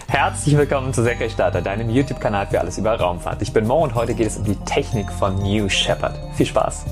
Herzlich willkommen zu Senkrechtstarter, deinem YouTube-Kanal für alles über Raumfahrt. Ich bin Mo und heute geht es um die Technik von New Shepard. Viel Spaß!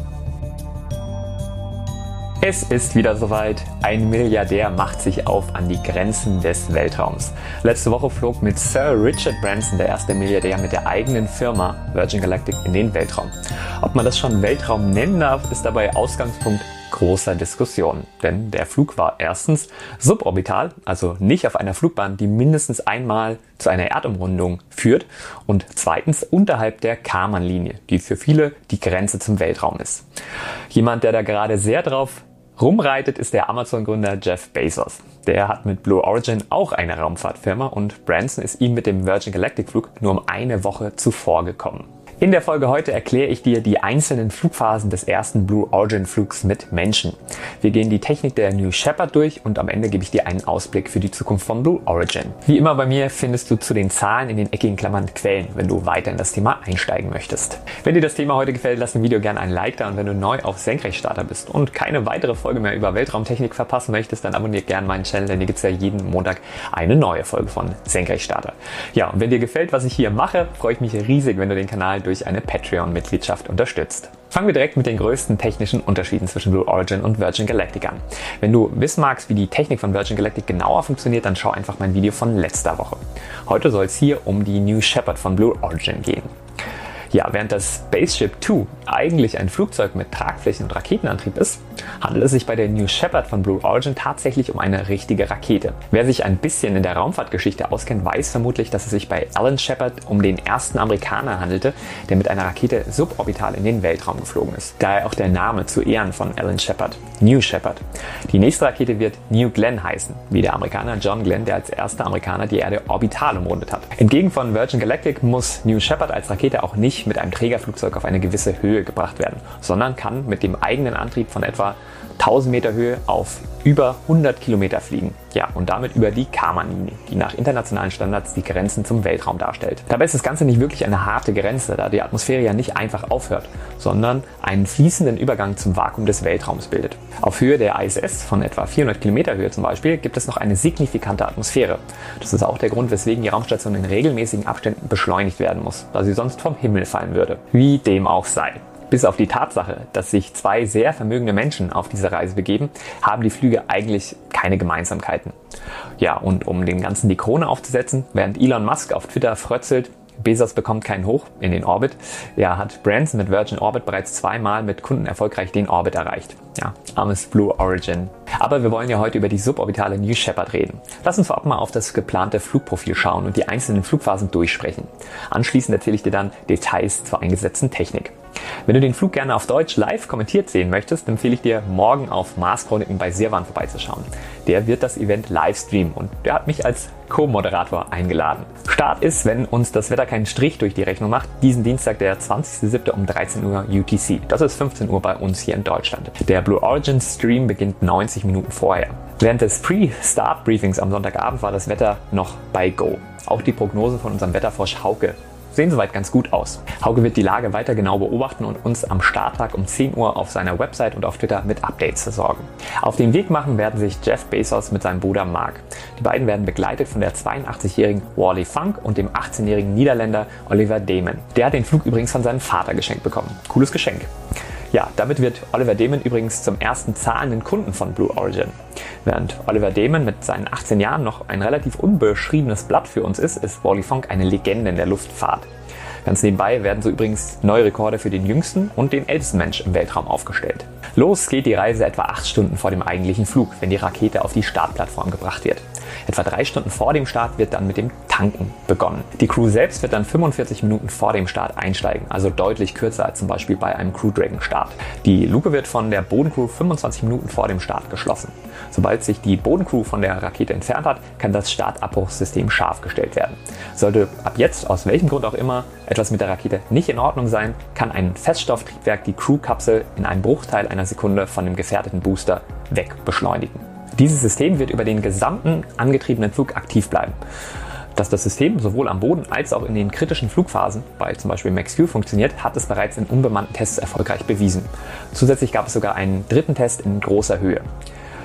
Es ist wieder soweit. Ein Milliardär macht sich auf an die Grenzen des Weltraums. Letzte Woche flog mit Sir Richard Branson, der erste Milliardär, mit der eigenen Firma Virgin Galactic in den Weltraum. Ob man das schon Weltraum nennen darf, ist dabei Ausgangspunkt großer Diskussion. Denn der Flug war erstens suborbital, also nicht auf einer Flugbahn, die mindestens einmal zu einer Erdumrundung führt, und zweitens unterhalb der Kármán-Linie, die für viele die Grenze zum Weltraum ist. Jemand, der da gerade sehr drauf rumreitet, ist der Amazon-Gründer Jeff Bezos. Der hat mit Blue Origin auch eine Raumfahrtfirma und Branson ist ihm mit dem Virgin Galactic Flug nur um eine Woche zuvor gekommen. In der Folge heute erkläre ich dir die einzelnen Flugphasen des ersten Blue Origin Flugs mit Menschen. Wir gehen die Technik der New Shepard durch und am Ende gebe ich dir einen Ausblick für die Zukunft von Blue Origin. Wie immer bei mir findest du zu den Zahlen in den eckigen Klammern Quellen, wenn du weiter in das Thema einsteigen möchtest. Wenn dir das Thema heute gefällt, lass dem Video gerne ein Like da, und wenn du neu auf Senkrechtstarter bist und keine weitere Folge mehr über Weltraumtechnik verpassen möchtest, dann abonniere gerne meinen Channel, denn hier gibt es ja jeden Montag eine neue Folge von Senkrechtstarter. Ja, und wenn dir gefällt, was ich hier mache, freue ich mich riesig, wenn du den Kanal durch eine Patreon-Mitgliedschaft unterstützt. Fangen wir direkt mit den größten technischen Unterschieden zwischen Blue Origin und Virgin Galactic an. Wenn du wissen magst, wie die Technik von Virgin Galactic genauer funktioniert, dann schau einfach mein Video von letzter Woche. Heute soll es hier um die New Shepard von Blue Origin gehen. Ja, während das Spaceship 2 eigentlich ein Flugzeug mit Tragflächen und Raketenantrieb ist, handelt es sich bei der New Shepard von Blue Origin tatsächlich um eine richtige Rakete. Wer sich ein bisschen in der Raumfahrtgeschichte auskennt, weiß vermutlich, dass es sich bei Alan Shepard um den ersten Amerikaner handelte, der mit einer Rakete suborbital in den Weltraum geflogen ist. Daher auch der Name zu Ehren von Alan Shepard, New Shepard. Die nächste Rakete wird New Glenn heißen, wie der Amerikaner John Glenn, der als erster Amerikaner die Erde orbital umrundet hat. Entgegen von Virgin Galactic muss New Shepard als Rakete auch nicht mit einem Trägerflugzeug auf eine gewisse Höhe gebracht werden, sondern kann mit dem eigenen Antrieb von etwa 1000 Meter Höhe auf über 100 Kilometer fliegen. Ja, und damit über die Kármán-Linie, die nach internationalen Standards die Grenzen zum Weltraum darstellt. Dabei ist das Ganze nicht wirklich eine harte Grenze, da die Atmosphäre ja nicht einfach aufhört, sondern einen fließenden Übergang zum Vakuum des Weltraums bildet. Auf Höhe der ISS von etwa 400 Kilometer Höhe zum Beispiel gibt es noch eine signifikante Atmosphäre. Das ist auch der Grund, weswegen die Raumstation in regelmäßigen Abständen beschleunigt werden muss, da sie sonst vom Himmel fallen würde. Wie dem auch sei. Bis auf die Tatsache, dass sich zwei sehr vermögende Menschen auf diese Reise begeben, haben die Flüge eigentlich keine Gemeinsamkeiten. Ja, und um dem Ganzen die Krone aufzusetzen, während Elon Musk auf Twitter frötzelt, Bezos bekommt keinen Hoch in den Orbit, ja, hat Branson mit Virgin Orbit bereits zweimal mit Kunden erfolgreich den Orbit erreicht. Ja, armes Blue Origin. Aber wir wollen ja heute über die suborbitale New Shepard reden. Lass uns vorab mal auf das geplante Flugprofil schauen und die einzelnen Flugphasen durchsprechen. Anschließend erzähle ich dir dann Details zur eingesetzten Technik. Wenn du den Flug gerne auf Deutsch live kommentiert sehen möchtest, empfehle ich dir, morgen auf Mars Chroniken bei Sirwan vorbeizuschauen. Der wird das Event live streamen und der hat mich als Co-Moderator eingeladen. Start ist, wenn uns das Wetter keinen Strich durch die Rechnung macht, diesen Dienstag, der 20.07. um 13 Uhr UTC. Das ist 15 Uhr bei uns hier in Deutschland. Der Blue Origin Stream beginnt 90 Minuten vorher. Während des Pre-Start-Briefings am Sonntagabend war das Wetter noch bei Go. Auch die Prognose von unserem Wetterfrosch Hauke sehen soweit ganz gut aus. Hauke wird die Lage weiter genau beobachten und uns am Starttag um 10 Uhr auf seiner Website und auf Twitter mit Updates versorgen. Auf den Weg machen werden sich Jeff Bezos mit seinem Bruder Mark. Die beiden werden begleitet von der 82-jährigen Wally Funk und dem 18-jährigen Niederländer Oliver Damon. Der hat den Flug übrigens von seinem Vater geschenkt bekommen. Cooles Geschenk. Ja, damit wird Oliver Damon übrigens zum ersten zahlenden Kunden von Blue Origin. Während Oliver Damon mit seinen 18 Jahren noch ein relativ unbeschriebenes Blatt für uns ist Wally Funk eine Legende in der Luftfahrt. Ganz nebenbei werden so übrigens neue Rekorde für den jüngsten und den ältesten Mensch im Weltraum aufgestellt. Los geht die Reise etwa 8 Stunden vor dem eigentlichen Flug, wenn die Rakete auf die Startplattform gebracht wird. Etwa 3 Stunden vor dem Start wird dann mit dem Tanken begonnen. Die Crew selbst wird dann 45 Minuten vor dem Start einsteigen, also deutlich kürzer als zum Beispiel bei einem Crew Dragon Start. Die Luke wird von der Bodencrew 25 Minuten vor dem Start geschlossen. Sobald sich die Bodencrew von der Rakete entfernt hat, kann das Startabbruchssystem scharf gestellt werden. Sollte ab jetzt, aus welchem Grund auch immer, etwas mit der Rakete nicht in Ordnung sein, kann ein Feststofftriebwerk die Crew-Kapsel in einem Bruchteil einer Sekunde von dem gefährdeten Booster wegbeschleunigen. Dieses System wird über den gesamten angetriebenen Flug aktiv bleiben. Dass das System sowohl am Boden als auch in den kritischen Flugphasen, bei zum Beispiel Max-Q funktioniert, hat es bereits in unbemannten Tests erfolgreich bewiesen. Zusätzlich gab es sogar einen dritten Test in großer Höhe.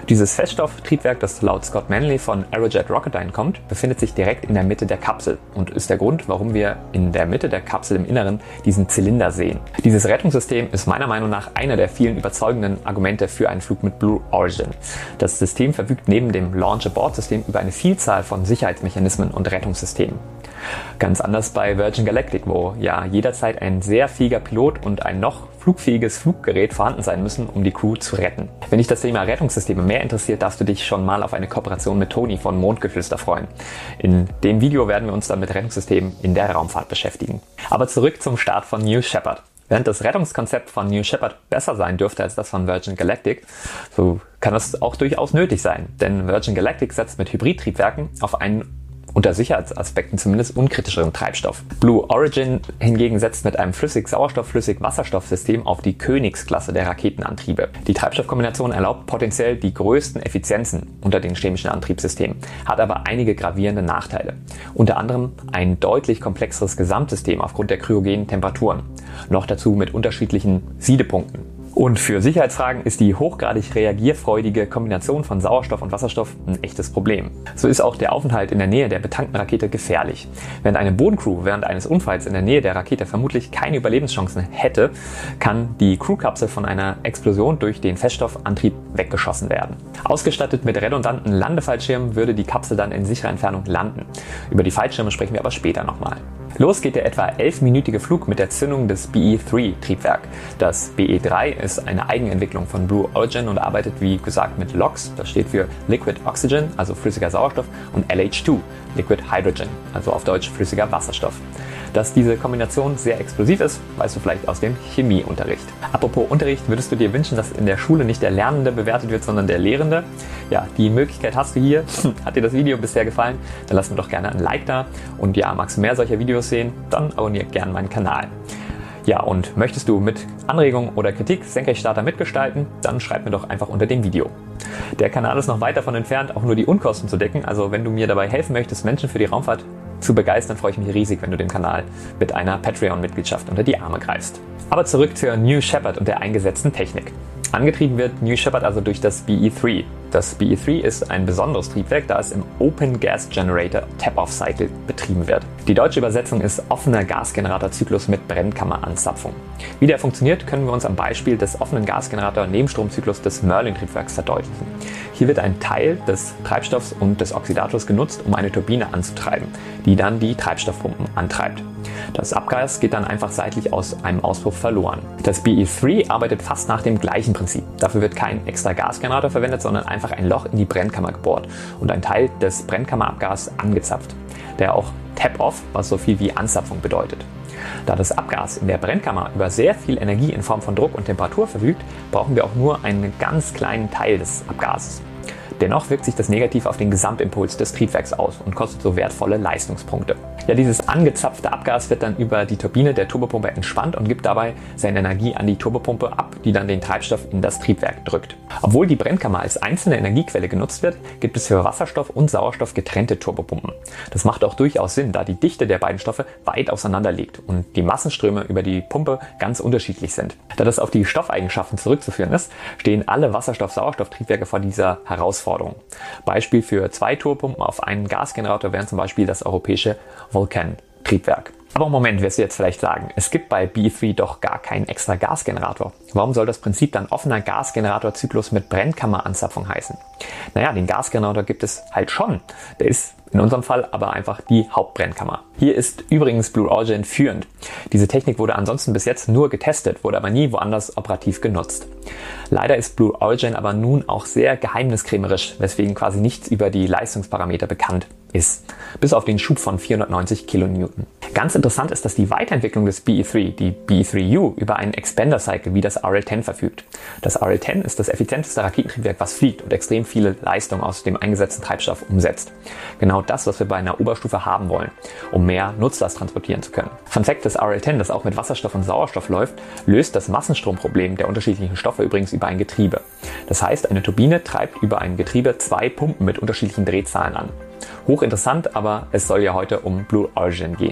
Dieses Feststofftriebwerk, das laut Scott Manley von Aerojet Rocketdyne kommt, befindet sich direkt in der Mitte der Kapsel und ist der Grund, warum wir in der Mitte der Kapsel im Inneren diesen Zylinder sehen. Dieses Rettungssystem ist meiner Meinung nach einer der vielen überzeugenden Argumente für einen Flug mit Blue Origin. Das System verfügt neben dem Launch-Abort-System über eine Vielzahl von Sicherheitsmechanismen und Rettungssystemen. Ganz anders bei Virgin Galactic, wo ja jederzeit ein sehr fähiger Pilot und ein noch flugfähiges Fluggerät vorhanden sein müssen, um die Crew zu retten. Wenn dich das Thema Rettungssysteme mehr interessiert, darfst du dich schon mal auf eine Kooperation mit Toni von Mondgeflüster freuen. In dem Video werden wir uns dann mit Rettungssystemen in der Raumfahrt beschäftigen. Aber zurück zum Start von New Shepard. Während das Rettungskonzept von New Shepard besser sein dürfte als das von Virgin Galactic, so kann das auch durchaus nötig sein. Denn Virgin Galactic setzt mit Hybridtriebwerken auf einen unter Sicherheitsaspekten zumindest unkritischeren Treibstoff. Blue Origin hingegen setzt mit einem Flüssig-Sauerstoff-Flüssig-Wasserstoff-System auf die Königsklasse der Raketenantriebe. Die Treibstoffkombination erlaubt potenziell die größten Effizienzen unter den chemischen Antriebssystemen, hat aber einige gravierende Nachteile. Unter anderem ein deutlich komplexeres Gesamtsystem aufgrund der kryogenen Temperaturen. Noch dazu mit unterschiedlichen Siedepunkten. Und für Sicherheitsfragen ist die hochgradig reagierfreudige Kombination von Sauerstoff und Wasserstoff ein echtes Problem. So ist auch der Aufenthalt in der Nähe der betankten Rakete gefährlich. Während eine Bodencrew während eines Unfalls in der Nähe der Rakete vermutlich keine Überlebenschancen hätte, kann die Crewkapsel von einer Explosion durch den Feststoffantrieb weggeschossen werden. Ausgestattet mit redundanten Landefallschirmen würde die Kapsel dann in sicherer Entfernung landen. Über die Fallschirme sprechen wir aber später nochmal. Los geht der etwa 11-minütige Flug mit der Zündung des BE-3-Triebwerk. Das BE-3 ist eine Eigenentwicklung von Blue Origin und arbeitet wie gesagt mit LOX, das steht für Liquid Oxygen, also flüssiger Sauerstoff, und LH2, Liquid Hydrogen, also auf Deutsch flüssiger Wasserstoff. Dass diese Kombination sehr explosiv ist, weißt du vielleicht aus dem Chemieunterricht. Apropos Unterricht, würdest du dir wünschen, dass in der Schule nicht der Lernende bewertet wird, sondern der Lehrende? Ja, die Möglichkeit hast du hier. Hat dir das Video bisher gefallen? Dann lass mir doch gerne ein Like da. Und ja, magst du mehr solcher Videos sehen? Dann abonniere gerne meinen Kanal. Ja, und möchtest du mit Anregungen oder Kritik Senkrechtstarter mitgestalten? Dann schreib mir doch einfach unter dem Video. Der Kanal ist noch weit davon entfernt, auch nur die Unkosten zu decken. Also wenn du mir dabei helfen möchtest, Menschen für die Raumfahrt zu begeistern, freue ich mich riesig, wenn du dem Kanal mit einer Patreon-Mitgliedschaft unter die Arme greifst. Aber zurück zur New Shepard und der eingesetzten Technik. Angetrieben wird New Shepard also durch das BE-3. Das BE-3 ist ein besonderes Triebwerk, da es im Open Gas Generator Tap-Off Cycle betrieben wird. Die deutsche Übersetzung ist offener Gasgeneratorzyklus mit Brennkammeranzapfung. Wie der funktioniert, können wir uns am Beispiel des offenen Gasgenerator-Nebenstromzyklus des Merlin-Triebwerks verdeutlichen. Hier wird ein Teil des Treibstoffs und des Oxidators genutzt, um eine Turbine anzutreiben, die dann die Treibstoffpumpen antreibt. Das Abgas geht dann einfach seitlich aus einem Auspuff verloren. Das BE-3 arbeitet fast nach dem gleichen Prinzip. Dafür wird kein extra Gasgenerator verwendet, sondern einfach ein Loch in die Brennkammer gebohrt und ein Teil des Brennkammerabgas angezapft, der auch Tap-Off, was so viel wie Anzapfung bedeutet. Da das Abgas in der Brennkammer über sehr viel Energie in Form von Druck und Temperatur verfügt, brauchen wir auch nur einen ganz kleinen Teil des Abgases. Dennoch wirkt sich das negativ auf den Gesamtimpuls des Triebwerks aus und kostet so wertvolle Leistungspunkte. Ja, dieses angezapfte Abgas wird dann über die Turbine der Turbopumpe entspannt und gibt dabei seine Energie an die Turbopumpe ab, die dann den Treibstoff in das Triebwerk drückt. Obwohl die Brennkammer als einzelne Energiequelle genutzt wird, gibt es für Wasserstoff und Sauerstoff getrennte Turbopumpen. Das macht auch durchaus Sinn, da die Dichte der beiden Stoffe weit auseinander liegt und die Massenströme über die Pumpe ganz unterschiedlich sind. Da das auf die Stoffeigenschaften zurückzuführen ist, stehen alle Wasserstoff-Sauerstoff-Triebwerke vor dieser Herausforderung. Beispiel für 2 Turbopumpen auf einen Gasgenerator wären zum Beispiel das europäische Vulcan-Triebwerk. Aber Moment, wirst du jetzt vielleicht sagen, es gibt bei BE-3 doch gar keinen extra Gasgenerator. Warum soll das Prinzip dann offener Gasgeneratorzyklus mit Brennkammeranzapfung heißen? Naja, den Gasgenerator gibt es halt schon. Der ist in unserem Fall aber einfach die Hauptbrennkammer. Hier ist übrigens Blue Origin führend. Diese Technik wurde ansonsten bis jetzt nur getestet, wurde aber nie woanders operativ genutzt. Leider ist Blue Origin aber nun auch sehr geheimniskrämerisch, weswegen quasi nichts über die Leistungsparameter bekannt ist, bis auf den Schub von 490 Kilonewton. Ganz interessant ist, dass die Weiterentwicklung des BE-3, die BE-3U, über einen Expander Cycle wie das RL-10 verfügt. Das RL-10 ist das effizienteste Raketentriebwerk, was fliegt und extrem viele Leistung aus dem eingesetzten Treibstoff umsetzt. Genau das, was wir bei einer Oberstufe haben wollen, um mehr Nutzlast transportieren zu können. Fun Fact: Das RL-10, das auch mit Wasserstoff und Sauerstoff läuft, löst das Massenstromproblem der unterschiedlichen Stoffe übrigens über ein Getriebe. Das heißt, eine Turbine treibt über ein Getriebe 2 Pumpen mit unterschiedlichen Drehzahlen an. Hochinteressant, aber es soll ja heute um Blue Origin gehen.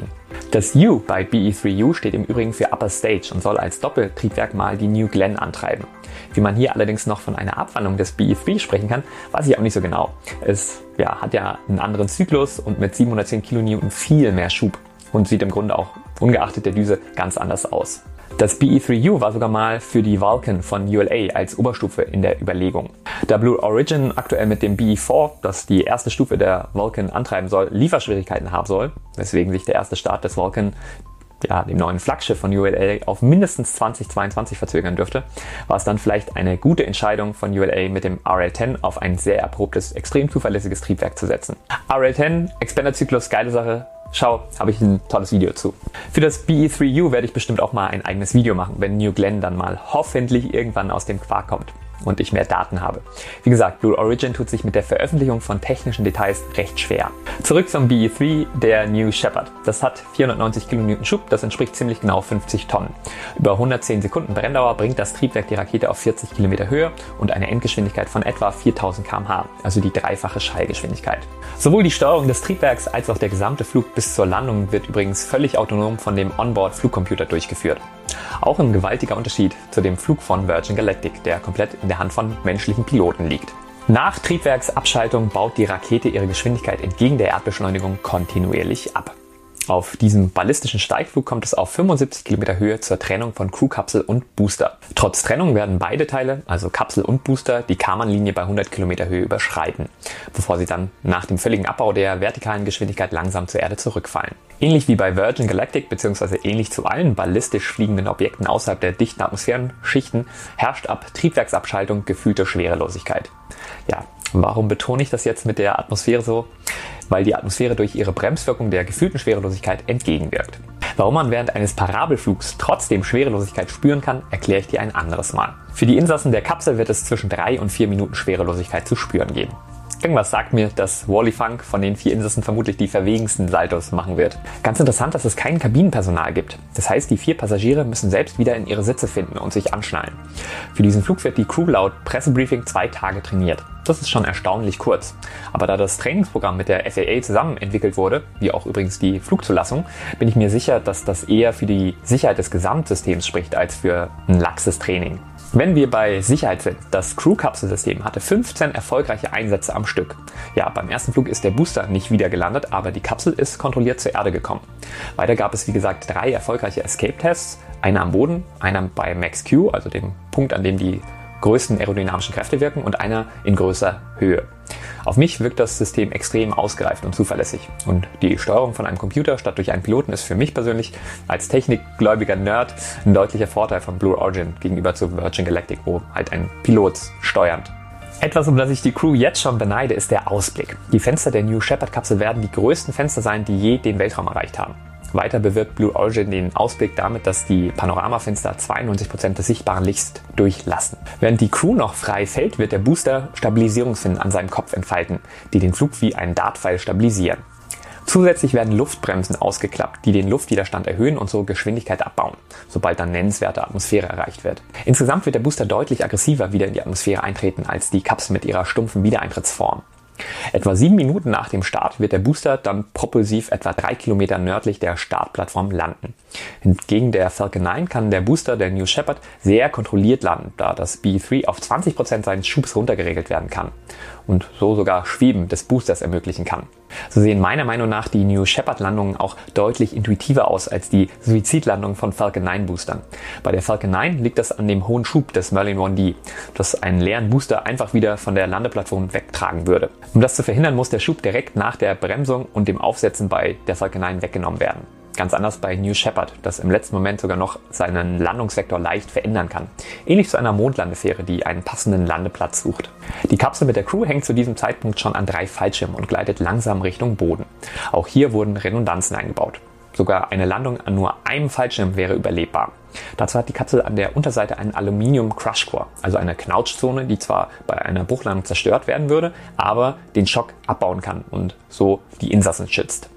Das U bei BE3U steht im Übrigen für Upper Stage und soll als Doppeltriebwerk mal die New Glenn antreiben. Wie man hier allerdings noch von einer Abwandlung des BE3 sprechen kann, weiß ich auch nicht so genau. Es hat ja einen anderen Zyklus und mit 710 kN viel mehr Schub und sieht im Grunde auch ungeachtet der Düse ganz anders aus. Das BE3U war sogar mal für die Vulcan von ULA als Oberstufe in der Überlegung. Da Blue Origin aktuell mit dem BE4, das die erste Stufe der Vulcan antreiben soll, Lieferschwierigkeiten haben soll, weswegen sich der erste Start des Vulcan, dem neuen Flaggschiff von ULA, auf mindestens 2022 verzögern dürfte, war es dann vielleicht eine gute Entscheidung von ULA mit dem RL10 auf ein sehr erprobtes, extrem zuverlässiges Triebwerk zu setzen. RL10, Expanderzyklus, geile Sache. Schau, habe ich ein tolles Video zu. Für das BE3U werde ich bestimmt auch mal ein eigenes Video machen, wenn New Glenn dann mal hoffentlich irgendwann aus dem Quark kommt und ich mehr Daten habe. Wie gesagt, Blue Origin tut sich mit der Veröffentlichung von technischen Details recht schwer. Zurück zum BE3, der New Shepard. Das hat 490 kN Schub, das entspricht ziemlich genau 50 Tonnen. Über 110 Sekunden Brenndauer bringt das Triebwerk die Rakete auf 40 km Höhe und eine Endgeschwindigkeit von etwa 4000 km/h, also die dreifache Schallgeschwindigkeit. Sowohl die Steuerung des Triebwerks als auch der gesamte Flug bis zur Landung wird übrigens völlig autonom von dem Onboard-Flugcomputer durchgeführt. Auch ein gewaltiger Unterschied zu dem Flug von Virgin Galactic, der komplett in der Hand von menschlichen Piloten liegt. Nach Triebwerksabschaltung baut die Rakete ihre Geschwindigkeit entgegen der Erdbeschleunigung kontinuierlich ab. Auf diesem ballistischen Steigflug kommt es auf 75 km Höhe zur Trennung von Crewkapsel und Booster. Trotz Trennung werden beide Teile, also Kapsel und Booster, die Kármán-Linie bei 100 km Höhe überschreiten, bevor sie dann nach dem völligen Abbau der vertikalen Geschwindigkeit langsam zur Erde zurückfallen. Ähnlich wie bei Virgin Galactic bzw. ähnlich zu allen ballistisch fliegenden Objekten außerhalb der dichten Atmosphärenschichten herrscht ab Triebwerksabschaltung gefühlte Schwerelosigkeit. Ja, warum betone ich das jetzt mit der Atmosphäre so? Weil die Atmosphäre durch ihre Bremswirkung der gefühlten Schwerelosigkeit entgegenwirkt. Warum man während eines Parabelflugs trotzdem Schwerelosigkeit spüren kann, erkläre ich dir ein anderes Mal. Für die Insassen der Kapsel wird es zwischen 3 und 4 Minuten Schwerelosigkeit zu spüren geben. Irgendwas sagt mir, dass Wally Funk von den 4 Insassen vermutlich die verwegensten Saltos machen wird. Ganz interessant, dass es kein Kabinenpersonal gibt. Das heißt, die 4 Passagiere müssen selbst wieder in ihre Sitze finden und sich anschnallen. Für diesen Flug wird die Crew laut Pressebriefing 2 Tage trainiert. Das ist schon erstaunlich kurz. Aber da das Trainingsprogramm mit der FAA zusammen entwickelt wurde, wie auch übrigens die Flugzulassung, bin ich mir sicher, dass das eher für die Sicherheit des Gesamtsystems spricht als für ein laxes Training. Wenn wir bei Sicherheit sind, das Crew-Kapselsystem hatte 15 erfolgreiche Einsätze am Stück. Ja, beim ersten Flug ist der Booster nicht wieder gelandet, aber die Kapsel ist kontrolliert zur Erde gekommen. Weiter gab es wie gesagt 3 erfolgreiche Escape-Tests, einer am Boden, einer bei Max Q, also dem Punkt, an dem die größten aerodynamischen Kräfte wirken, und einer in größer Höhe. Auf mich wirkt das System extrem ausgereift und zuverlässig. Und die Steuerung von einem Computer statt durch einen Piloten ist für mich persönlich als technikgläubiger Nerd ein deutlicher Vorteil von Blue Origin gegenüber zu Virgin Galactic, wo halt ein Pilot steuert. Etwas, um das ich die Crew jetzt schon beneide, ist der Ausblick. Die Fenster der New Shepard-Kapsel werden die größten Fenster sein, die je den Weltraum erreicht haben. Weiter bewirbt Blue Origin den Ausblick damit, dass die Panoramafenster 92% des sichtbaren Lichts durchlassen. Während die Crew noch frei fällt, wird der Booster Stabilisierungsfinnen an seinem Kopf entfalten, die den Flug wie einen Dartpfeil stabilisieren. Zusätzlich werden Luftbremsen ausgeklappt, die den Luftwiderstand erhöhen und so Geschwindigkeit abbauen, sobald dann nennenswerte Atmosphäre erreicht wird. Insgesamt wird der Booster deutlich aggressiver wieder in die Atmosphäre eintreten als die Kapsel mit ihrer stumpfen Wiedereintrittsform. Etwa 7 Minuten nach dem Start wird der Booster dann propulsiv etwa 3 Kilometer nördlich der Startplattform landen. Entgegen der Falcon 9 kann der Booster der New Shepard sehr kontrolliert landen, da das BE3 auf 20% seines Schubs runtergeregelt werden kann und so sogar Schweben des Boosters ermöglichen kann. So sehen meiner Meinung nach die New Shepard-Landungen auch deutlich intuitiver aus als die Suizidlandungen von Falcon 9 Boostern. Bei der Falcon 9 liegt das an dem hohen Schub des Merlin 1D, das einen leeren Booster einfach wieder von der Landeplattform wegtragen würde. Um das zu verhindern, muss der Schub direkt nach der Bremsung und dem Aufsetzen bei der Falcon 9 weggenommen werden. Ganz anders bei New Shepard, das im letzten Moment sogar noch seinen Landungsvektor leicht verändern kann. Ähnlich zu einer Mondlandefähre, die einen passenden Landeplatz sucht. Die Kapsel mit der Crew hängt zu diesem Zeitpunkt schon an 3 Fallschirmen und gleitet langsam Richtung Boden. Auch hier wurden Redundanzen eingebaut. Sogar eine Landung an nur einem Fallschirm wäre überlebbar. Dazu hat die Kapsel an der Unterseite einen Aluminium-Crush-Core, also eine Knautschzone, die zwar bei einer Bruchlandung zerstört werden würde, aber den Schock abbauen kann und so die Insassen schützt.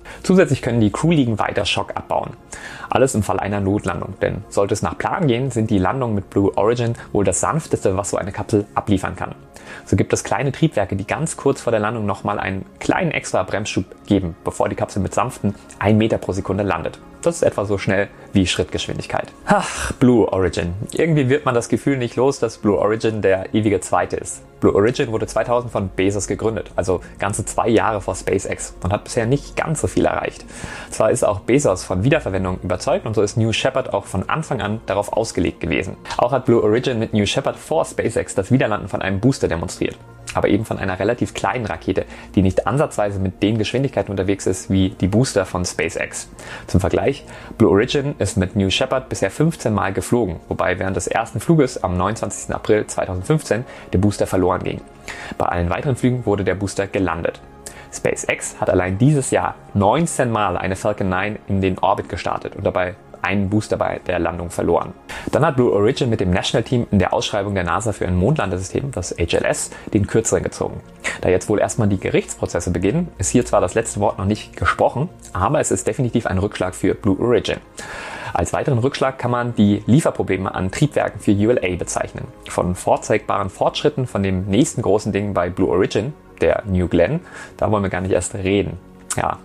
Zusätzlich können die Crewliegen weiter Schock abbauen. Alles im Fall einer Notlandung, denn sollte es nach Plan gehen, sind die Landungen mit Blue Origin wohl das sanfteste, was so eine Kapsel abliefern kann. So gibt es kleine Triebwerke, die ganz kurz vor der Landung nochmal einen kleinen extra Bremsschub geben, bevor die Kapsel mit sanften 1 Meter pro Sekunde landet. Das ist etwa so schnell wie Schrittgeschwindigkeit. Ach, Blue Origin. Irgendwie wird man das Gefühl nicht los, dass Blue Origin der ewige Zweite ist. Blue Origin wurde 2000 von Bezos gegründet, also ganze 2 Jahre vor SpaceX, und hat bisher nicht ganz so viel erreicht. Zwar ist auch Bezos von Wiederverwendung überzeugt, und so ist New Shepard auch von Anfang an darauf ausgelegt gewesen. Auch hat Blue Origin mit New Shepard vor SpaceX das Wiederlanden von einem Booster demonstriert. Aber eben von einer relativ kleinen Rakete, die nicht ansatzweise mit den Geschwindigkeiten unterwegs ist wie die Booster von SpaceX. Zum Vergleich, Blue Origin ist mit New Shepard bisher 15 Mal geflogen, wobei während des ersten Fluges am 29. April 2015 der Booster verloren ging. Bei allen weiteren Flügen wurde der Booster gelandet. SpaceX hat allein dieses Jahr 19 Mal eine Falcon 9 in den Orbit gestartet und dabei einen Booster bei der Landung verloren. Dann hat Blue Origin mit dem National Team in der Ausschreibung der NASA für ein Mondlandesystem, das HLS, den Kürzeren gezogen. Da jetzt wohl erstmal die Gerichtsprozesse beginnen, ist hier zwar das letzte Wort noch nicht gesprochen, aber es ist definitiv ein Rückschlag für Blue Origin. Als weiteren Rückschlag kann man die Lieferprobleme an Triebwerken für ULA bezeichnen. Von vorzeigbaren Fortschritten von dem nächsten großen Ding bei Blue Origin, der New Glenn, da wollen wir gar nicht erst reden. Ja,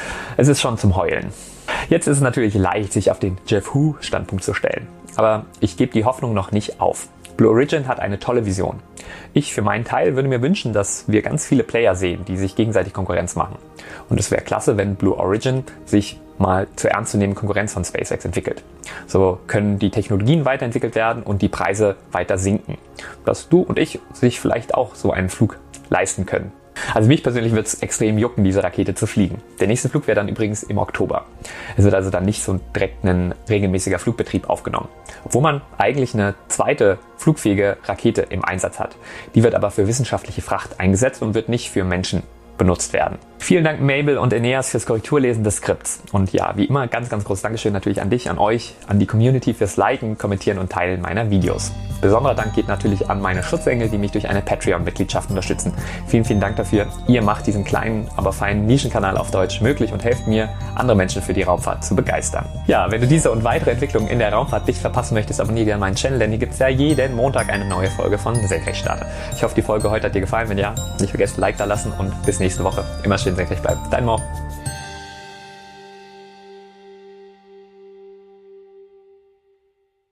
es ist schon zum Heulen. Jetzt ist es natürlich leicht, sich auf den Jeff Hu-Standpunkt zu stellen. Aber ich gebe die Hoffnung noch nicht auf. Blue Origin hat eine tolle Vision. Ich für meinen Teil würde mir wünschen, dass wir ganz viele Player sehen, die sich gegenseitig Konkurrenz machen. Und es wäre klasse, wenn Blue Origin sich mal zur ernstzunehmenden Konkurrenz von SpaceX entwickelt. So können die Technologien weiterentwickelt werden und die Preise weiter sinken. Dass du und ich sich vielleicht auch so einen Flug leisten können. Also mich persönlich wird es extrem jucken, diese Rakete zu fliegen. Der nächste Flug wäre dann übrigens im Oktober. Es wird also dann nicht so direkt ein regelmäßiger Flugbetrieb aufgenommen. Obwohl man eigentlich eine zweite flugfähige Rakete im Einsatz hat. Die wird aber für wissenschaftliche Fracht eingesetzt und wird nicht für Menschen benutzt werden. Vielen Dank Mabel und Aeneas fürs Korrekturlesen des Skripts. Und ja, wie immer ganz großes Dankeschön natürlich an dich, an euch, an die Community fürs Liken, Kommentieren und Teilen meiner Videos. Besonderer Dank geht natürlich an meine Schutzengel, die mich durch eine Patreon-Mitgliedschaft unterstützen. Vielen Dank dafür. Ihr macht diesen kleinen, aber feinen Nischenkanal auf Deutsch möglich und helft mir, andere Menschen für die Raumfahrt zu begeistern. Ja, wenn du diese und weitere Entwicklungen in der Raumfahrt nicht verpassen möchtest, abonniere gerne meinen Channel, denn hier gibt es ja jeden Montag eine neue Folge von Senkrechtstarter. Ich hoffe, die Folge heute hat dir gefallen. Wenn ja, nicht vergessen, Like da lassen und bis nächste Woche. Immer schön senkrecht bleiben. Dein Mo.